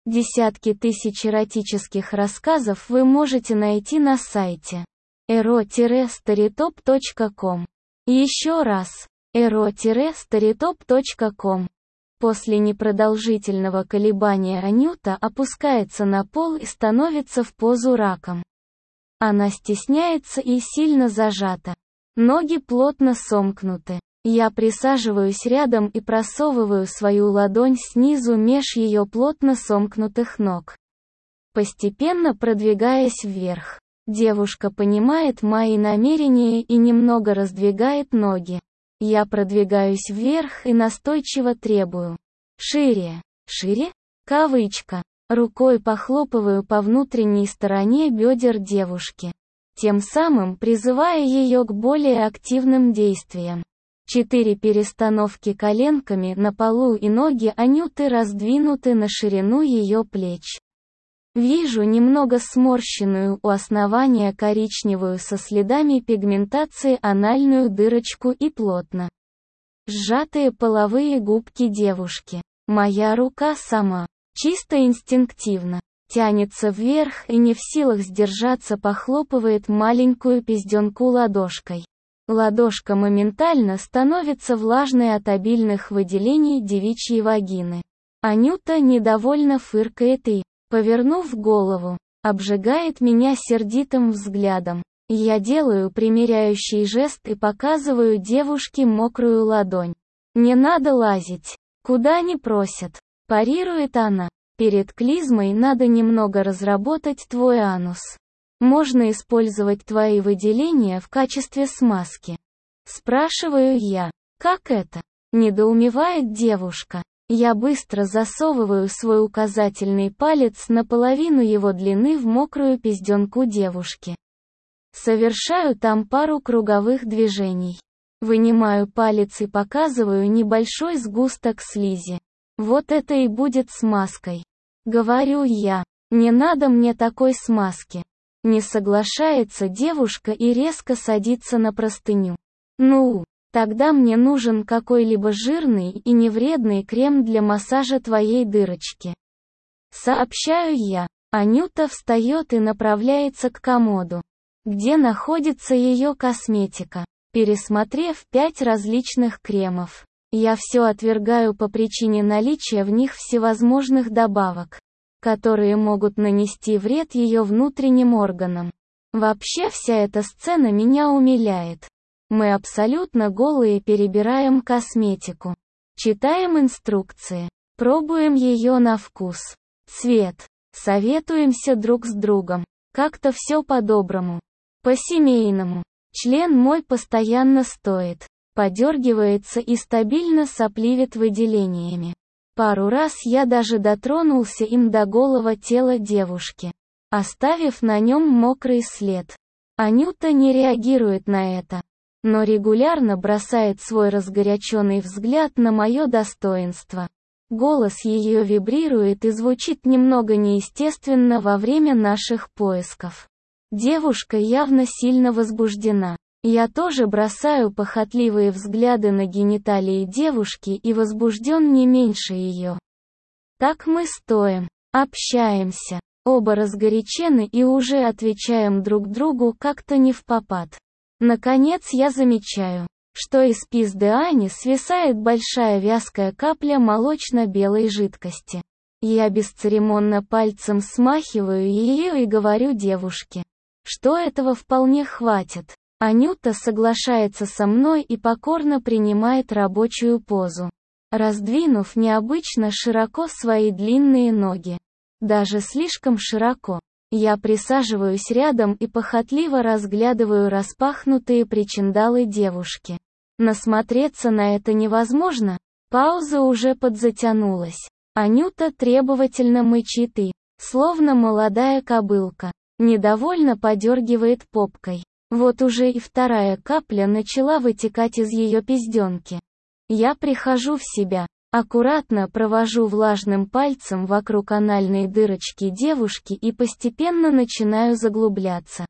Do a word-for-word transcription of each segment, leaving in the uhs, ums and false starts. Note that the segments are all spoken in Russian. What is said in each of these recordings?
Десятки тысяч эротических рассказов вы можете найти на сайте эро старитоп точка ком. Еще раз, эро старитоп точка ком. После непродолжительного колебания Анюта опускается на пол и становится в позу раком. Она стесняется и сильно зажата. Ноги плотно сомкнуты. Я присаживаюсь рядом и просовываю свою ладонь снизу меж ее плотно сомкнутых ног. Постепенно продвигаясь вверх, девушка понимает мои намерения и немного раздвигает ноги. Я продвигаюсь вверх и настойчиво требую. Шире, шире? Кавычка. Рукой похлопываю по внутренней стороне бедер девушки, тем самым призывая ее к более активным действиям. Четыре перестановки коленками на полу и ноги Анюты раздвинуты на ширину ее плеч. Вижу немного сморщенную у основания коричневую со следами пигментации анальную дырочку и плотно сжатые половые губки девушки. Моя рука сама, чисто инстинктивно, тянется вверх и не в силах сдержаться похлопывает маленькую пизденку ладошкой. Ладошка моментально становится влажной от обильных выделений девичьей вагины. Анюта недовольно фыркает и, повернув голову, обжигает меня сердитым взглядом. Я делаю примиряющий жест и показываю девушке мокрую ладонь. «Не надо лазить, куда не просят», – парирует она. «Перед клизмой надо немного разработать твой анус. Можно использовать твои выделения в качестве смазки». Спрашиваю я. «Как это?» – недоумевает девушка. Я быстро засовываю свой указательный палец наполовину его длины в мокрую пизденку девушки. Совершаю там пару круговых движений. Вынимаю палец и показываю небольшой сгусток слизи. Вот это и будет смазкой. Говорю я. Не надо мне такой смазки. Не соглашается девушка и резко садится на простыню. Ну, тогда мне нужен какой-либо жирный и невредный крем для массажа твоей дырочки. Сообщаю я. Анюта встает и направляется к комоду, где находится ее косметика. Пересмотрев пять различных кремов, я все отвергаю по причине наличия в них всевозможных добавок, которые могут нанести вред ее внутренним органам. Вообще вся эта сцена меня умиляет. Мы абсолютно голые перебираем косметику, читаем инструкции, пробуем ее на вкус, цвет, советуемся друг с другом. Как-то все по-доброму, по-семейному. Член мой постоянно стоит, подергивается и стабильно сопливит выделениями. Пару раз я даже дотронулся им до голого тела девушки, оставив на нем мокрый след. Анюта не реагирует на это, но регулярно бросает свой разгоряченный взгляд на мое достоинство. Голос ее вибрирует и звучит немного неестественно во время наших поисков. Девушка явно сильно возбуждена. Я тоже бросаю похотливые взгляды на гениталии девушки и возбужден не меньше ее. Так мы стоим, общаемся, оба разгорячены и уже отвечаем друг другу как-то невпопад. Наконец я замечаю, что из пизды Ани свисает большая вязкая капля молочно-белой жидкости. Я бесцеремонно пальцем смахиваю ее и говорю девушке, что этого вполне хватит. Анюта соглашается со мной и покорно принимает рабочую позу, раздвинув необычно широко свои длинные ноги. Даже слишком широко. Я присаживаюсь рядом и похотливо разглядываю распахнутые причиндалы девушки. Насмотреться на это невозможно. Пауза уже подзатянулась. Анюта требовательно мычит и, словно молодая кобылка, недовольно подергивает попкой. Вот уже и вторая капля начала вытекать из ее пизденки. Я прихожу в себя, аккуратно провожу влажным пальцем вокруг анальной дырочки девушки и постепенно начинаю заглубляться,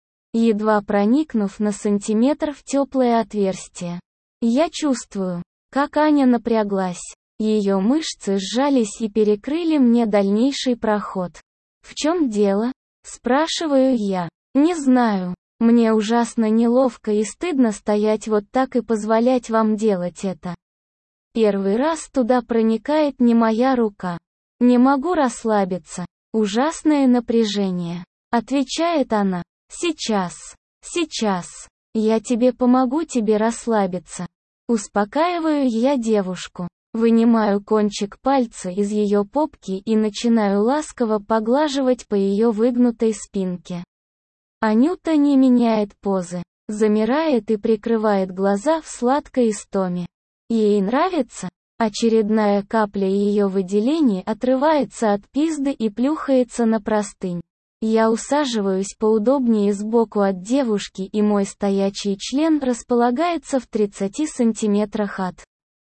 едва проникнув на сантиметр в теплое отверстие. Я чувствую, как Аня напряглась. Ее мышцы сжались и перекрыли мне дальнейший проход. «В чем дело?» – спрашиваю я. «Не знаю. Мне ужасно неловко и стыдно стоять вот так и позволять вам делать это. Первый раз туда проникает не моя рука. Не могу расслабиться. Ужасное напряжение», – отвечает она. «Сейчас. Сейчас. Я тебе помогу тебе расслабиться». Успокаиваю я девушку. Вынимаю кончик пальца из ее попки и начинаю ласково поглаживать по ее выгнутой спинке. Анюта не меняет позы, замирает и прикрывает глаза в сладкой истоме. Ей нравится. Очередная капля ее выделений отрывается от пизды и плюхается на простынь. Я усаживаюсь поудобнее сбоку от девушки, и мой стоячий член располагается в тридцати сантиметрах от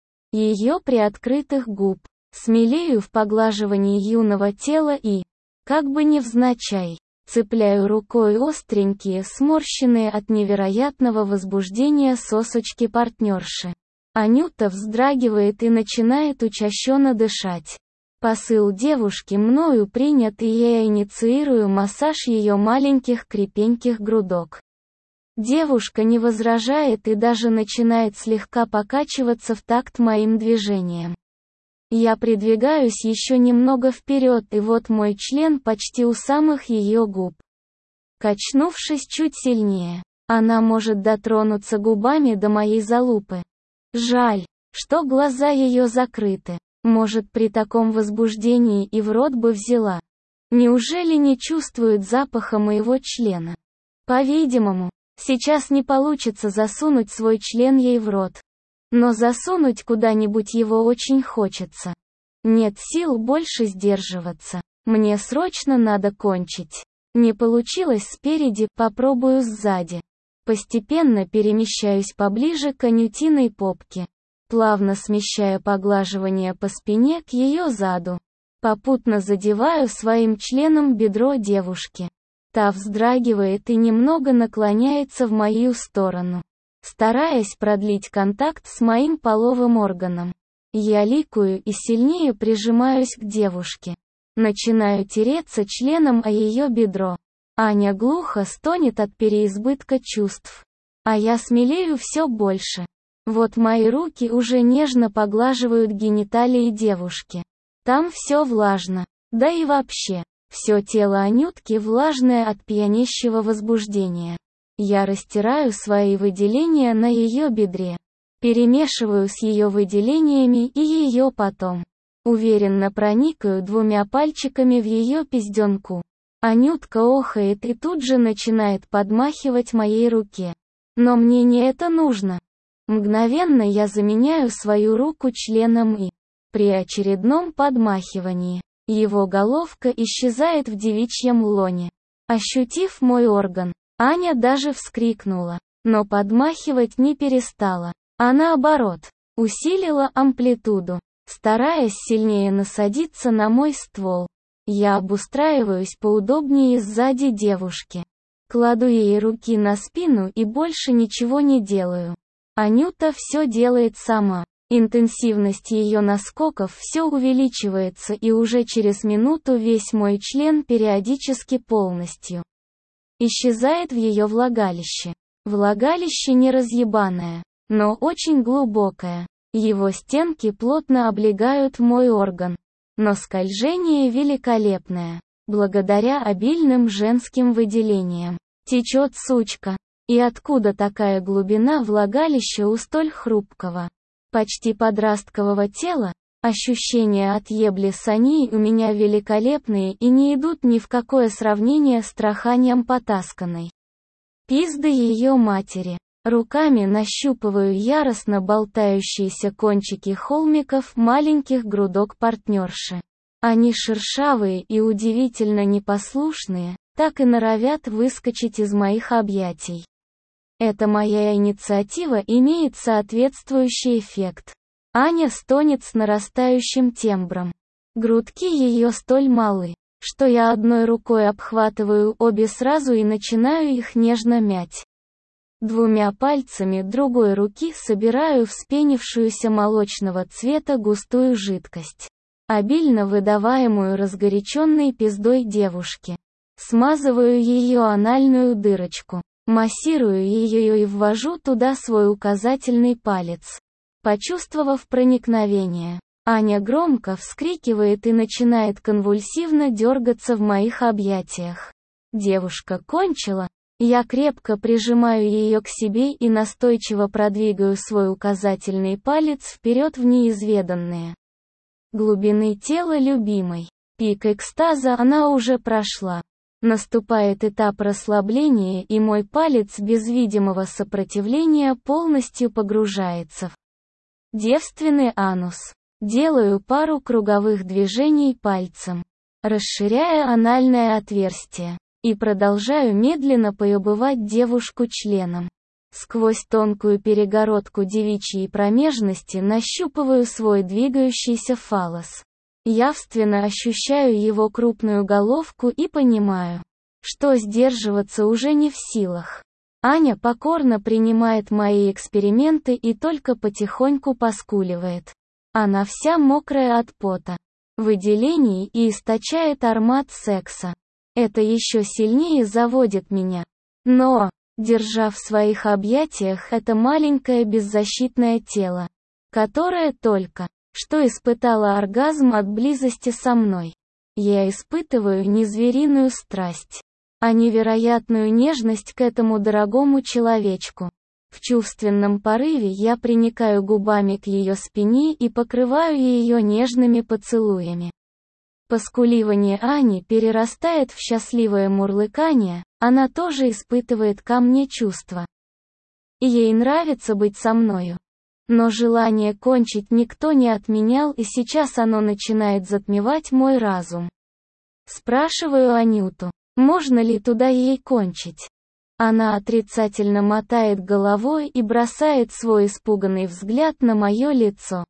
ее приоткрытых губ. Смелею в поглаживании юного тела и, как бы невзначай, цепляю рукой остренькие, сморщенные от невероятного возбуждения сосочки партнерши. Анюта вздрагивает и начинает учащенно дышать. Посыл девушки мною принят, и я инициирую массаж ее маленьких крепеньких грудок. Девушка не возражает и даже начинает слегка покачиваться в такт моим движениям. Я придвигаюсь еще немного вперед, и вот мой член почти у самых ее губ. Качнувшись чуть сильнее, она может дотронуться губами до моей залупы. Жаль, что глаза ее закрыты. Может, при таком возбуждении и в рот бы взяла. Неужели не чувствует запаха моего члена? По-видимому, сейчас не получится засунуть свой член ей в рот. Но засунуть куда-нибудь его очень хочется. Нет сил больше сдерживаться. Мне срочно надо кончить. Не получилось спереди, попробую сзади. Постепенно перемещаюсь поближе к анютиной попке, плавно смещая поглаживание по спине к ее заду. Попутно задеваю своим членом бедро девушки. Та вздрагивает и немного наклоняется в мою сторону, стараясь продлить контакт с моим половым органом. Я ликую и сильнее прижимаюсь к девушке. Начинаю тереться членом о ее бедро. Аня глухо стонет от переизбытка чувств. А я смелею все больше. Вот мои руки уже нежно поглаживают гениталии девушки. Там все влажно. Да и вообще, все тело Анютки влажное от пьянящего возбуждения. Я растираю свои выделения на ее бедре. Перемешиваю с ее выделениями и ее потом. Уверенно проникаю двумя пальчиками в ее пизденку. Анютка охает и тут же начинает подмахивать моей руке. Но мне не это нужно. Мгновенно я заменяю свою руку членом и, при очередном подмахивании, его головка исчезает в девичьем лоне. Ощутив мой орган, Аня даже вскрикнула, но подмахивать не перестала, а наоборот, усилила амплитуду, стараясь сильнее насадиться на мой ствол. Я обустраиваюсь поудобнее сзади девушки. Кладу ей руки на спину и больше ничего не делаю. Анюта все делает сама. Интенсивность ее наскоков все увеличивается, и уже через минуту весь мой член периодически полностью исчезает в ее влагалище. Влагалище не разъебанное, но очень глубокое. Его стенки плотно облегают мой орган. Но скольжение великолепное. Благодаря обильным женским выделениям. Течет сучка. И откуда такая глубина влагалища у столь хрупкого, почти подросткового тела? Ощущения от ебли саней у меня великолепные и не идут ни в какое сравнение с траханием потасканной пизды ее матери. Руками нащупываю яростно болтающиеся кончики холмиков маленьких грудок партнерши. Они шершавые и удивительно непослушные, так и норовят выскочить из моих объятий. Эта моя инициатива имеет соответствующий эффект. Аня стонет с нарастающим тембром. Грудки ее столь малы, что я одной рукой обхватываю обе сразу и начинаю их нежно мять. Двумя пальцами другой руки собираю вспенившуюся молочного цвета густую жидкость, обильно выдаваемую разгоряченной пиздой девушки. Смазываю ее анальную дырочку, массирую ее и ввожу туда свой указательный палец. Почувствовав проникновение, Аня громко вскрикивает и начинает конвульсивно дергаться в моих объятиях. Девушка кончила. Я крепко прижимаю ее к себе и настойчиво продвигаю свой указательный палец вперед в неизведанные глубины тела любимой. Пик экстаза она уже прошла. Наступает этап расслабления, и мой палец без видимого сопротивления полностью погружается в девственный анус. Делаю пару круговых движений пальцем, расширяя анальное отверстие, и продолжаю медленно поебывать девушку членом. Сквозь тонкую перегородку девичьей промежности нащупываю свой двигающийся фаллос. Явственно ощущаю его крупную головку и понимаю, что сдерживаться уже не в силах. Аня покорно принимает мои эксперименты и только потихоньку поскуливает. Она вся мокрая от пота, выделений и источает аромат секса. Это еще сильнее заводит меня. Но, держа в своих объятиях это маленькое беззащитное тело, которое только что испытало оргазм от близости со мной, я испытываю не звериную страсть, а невероятную нежность к этому дорогому человечку. В чувственном порыве я приникаю губами к ее спине и покрываю ее нежными поцелуями. Поскуливание Ани перерастает в счастливое мурлыканье, она тоже испытывает ко мне чувства. И ей нравится быть со мною. Но желание кончить никто не отменял, и сейчас оно начинает затмевать мой разум. Спрашиваю Анюту, можно ли туда ей кончить. Она отрицательно мотает головой и бросает свой испуганный взгляд на мое лицо.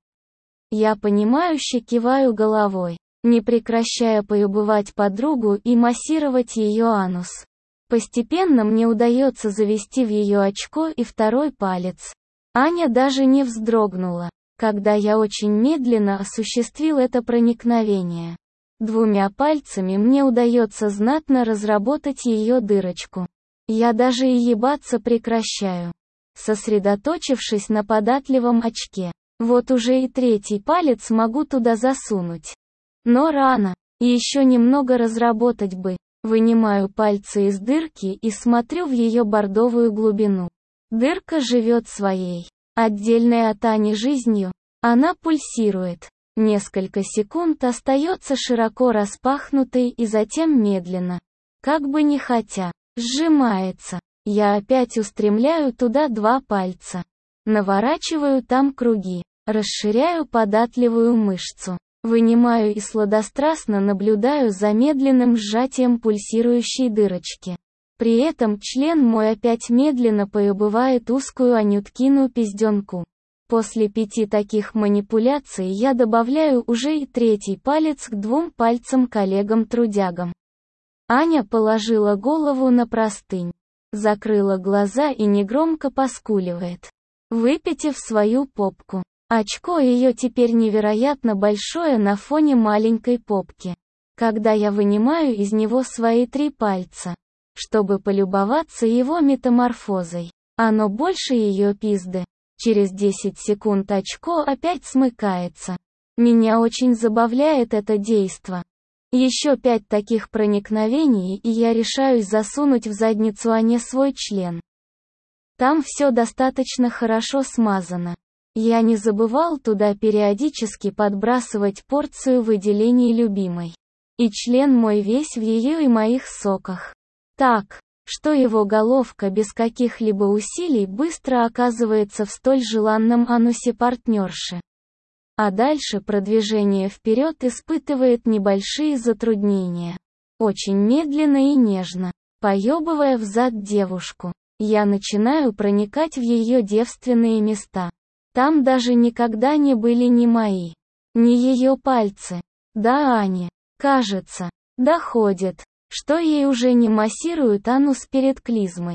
Я понимающе киваю головой, не прекращая поебывать подругу и массировать ее анус. Постепенно мне удается завести в ее очко и второй палец. Аня даже не вздрогнула, когда я очень медленно осуществил это проникновение. Двумя пальцами мне удается знатно разработать ее дырочку. Я даже и ебаться прекращаю, сосредоточившись на податливом очке. Вот уже и третий палец могу туда засунуть. Но рано, еще немного разработать бы. Вынимаю пальцы из дырки и смотрю в ее бордовую глубину. Дырка живет своей, отдельной от Ани жизнью. Она пульсирует. Несколько секунд остается широко распахнутой и затем медленно, как бы не хотя, сжимается. Я опять устремляю туда два пальца. Наворачиваю там круги. Расширяю податливую мышцу. Вынимаю и сладострастно наблюдаю за медленным сжатием пульсирующей дырочки. При этом член мой опять медленно поебывает узкую Анюткину пизденку. После пяти таких манипуляций я добавляю уже и третий палец к двум пальцам коллегам-трудягам. Аня положила голову на простынь, закрыла глаза и негромко поскуливает, выпитив свою попку. Очко ее теперь невероятно большое на фоне маленькой попки. Когда я вынимаю из него свои три пальца, чтобы полюбоваться его метаморфозой, оно больше ее пизды. Через десять секунд очко опять смыкается. Меня очень забавляет это действо. Еще пять таких проникновений, и я решаюсь засунуть в задницу Ане свой член. Там все достаточно хорошо смазано. Я не забывал туда периодически подбрасывать порцию выделений любимой. И член мой весь в ее и моих соках. Так, что его головка без каких-либо усилий быстро оказывается в столь желанном анусе партнерши. А дальше продвижение вперед испытывает небольшие затруднения. Очень медленно и нежно, поебывая взад девушку, я начинаю проникать в ее девственные места. Там даже никогда не были ни мои, ни ее пальцы. Да Ане, кажется, доходит, что ей уже не массируют анус перед клизмой.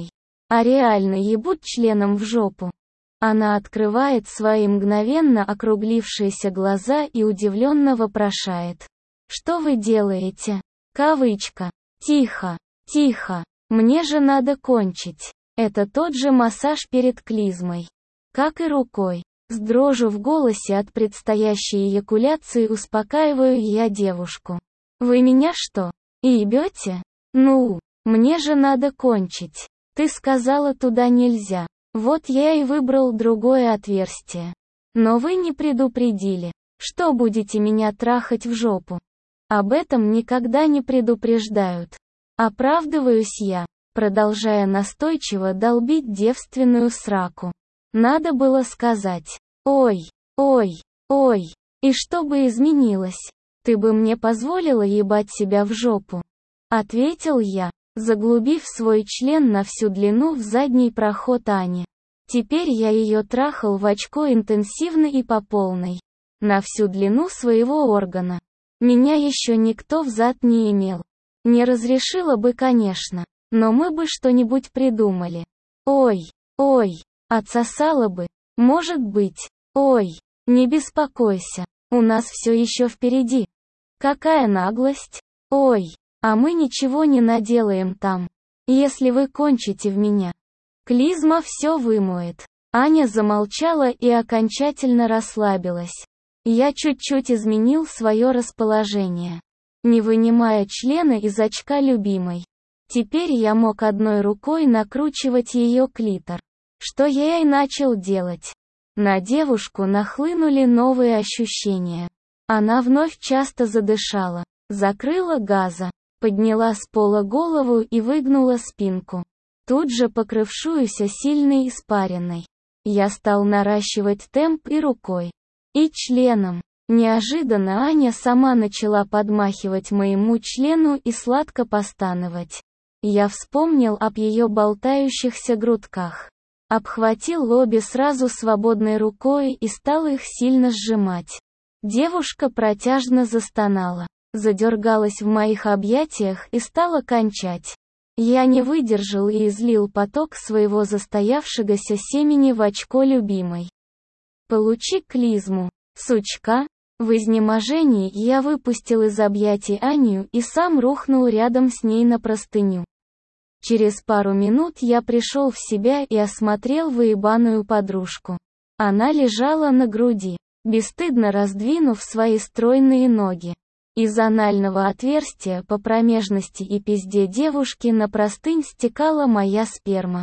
а реально ебут членом в жопу. Она открывает свои мгновенно округлившиеся глаза и удивленно вопрошает. «Что вы делаете?» Кавычка. «Тихо, тихо, мне же надо кончить». Это тот же массаж перед клизмой. Как и рукой. С дрожью в голосе от предстоящей эякуляции успокаиваю я девушку. «Вы меня что, и ебете? Ну, мне же надо кончить. Ты сказала, туда нельзя. Вот я и выбрал другое отверстие. Но вы не предупредили, что будете меня трахать в жопу. Об этом никогда не предупреждают». Оправдываюсь я, продолжая настойчиво долбить девственную сраку. Надо было сказать: «Ой, ой, ой, и что бы изменилось? Ты бы мне позволила ебать себя в жопу?» Ответил я, заглубив свой член на всю длину в задний проход Ани. Теперь я ее трахал в очко интенсивно и по полной. На всю длину своего органа. Меня еще никто взад не имел. Не разрешила бы, конечно, но мы бы что-нибудь придумали. Ой, ой, отсосала бы, может быть. Ой, не беспокойся, у нас все еще впереди. Какая наглость. Ой, а мы ничего не наделаем там, если вы кончите в меня. Клизма все вымоет. Аня замолчала и окончательно расслабилась. Я чуть-чуть изменил свое расположение, не вынимая члена из очка любимой. Теперь я мог одной рукой накручивать ее клитор, что я и начал делать. На девушку нахлынули новые ощущения. Она вновь часто задышала, закрыла газа, подняла с пола голову и выгнула спинку, тут же покрывшуюся сильной испариной. Я стал наращивать темп и рукой, и членом. Неожиданно Аня сама начала подмахивать моему члену и сладко постановать. Я вспомнил об ее болтающихся грудках. Обхватил обе сразу свободной рукой и стал их сильно сжимать. Девушка протяжно застонала, задергалась в моих объятиях и стала кончать. Я не выдержал и излил поток своего застоявшегося семени в очко любимой. «Получи клизму, сучка!» В изнеможении я выпустил из объятий Аню и сам рухнул рядом с ней на простыню. Через пару минут я пришел в себя и осмотрел выебаную подружку. Она лежала на груди, бесстыдно раздвинув свои стройные ноги. Из анального отверстия по промежности и пизде девушки на простынь стекала моя сперма.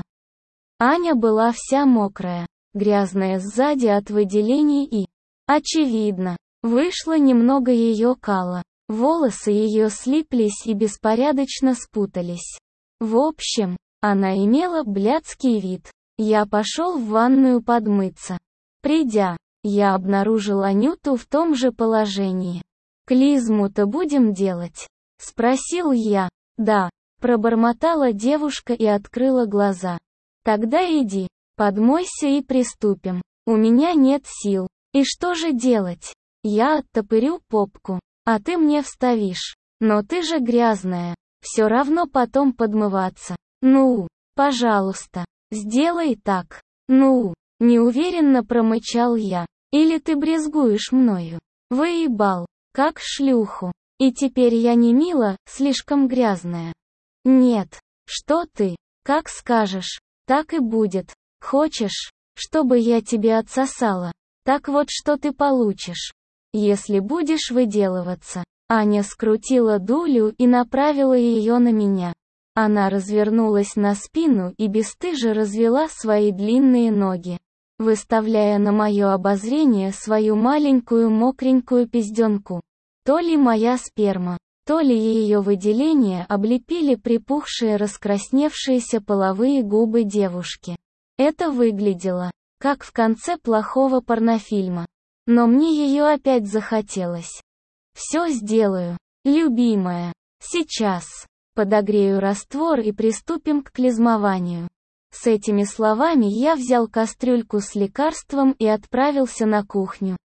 Аня была вся мокрая, грязная сзади от выделений и, очевидно, вышло немного ее кала. Волосы ее слиплись и беспорядочно спутались. В общем, она имела блядский вид. Я пошел в ванную подмыться. Придя, я обнаружил Анюту в том же положении. «Клизму-то будем делать?» — спросил я. «Да», — пробормотала девушка и открыла глаза. «Тогда иди, подмойся и приступим. У меня нет сил. И что же делать? Я оттопырю попку, а ты мне вставишь. Но ты же грязная. Все равно потом подмываться. Ну, пожалуйста, сделай так. Ну, неуверенно промычал я. Или ты брезгуешь мною? Выебал, как шлюху. И теперь я не мила, слишком грязная. Нет, что ты, как скажешь, так и будет. Хочешь, чтобы я тебе отсосала? Так вот что ты получишь, если будешь выделываться». Аня скрутила дулю и направила ее на меня. Она развернулась на спину и бесстыже развела свои длинные ноги, выставляя на мое обозрение свою маленькую мокренькую пизденку. То ли моя сперма, то ли ее выделения облепили припухшие раскрасневшиеся половые губы девушки. Это выглядело как в конце плохого порнофильма. Но мне ее опять захотелось. «Все сделаю, любимая. Сейчас. Подогрею раствор и приступим к клизмованию». С этими словами я взял кастрюльку с лекарством и отправился на кухню.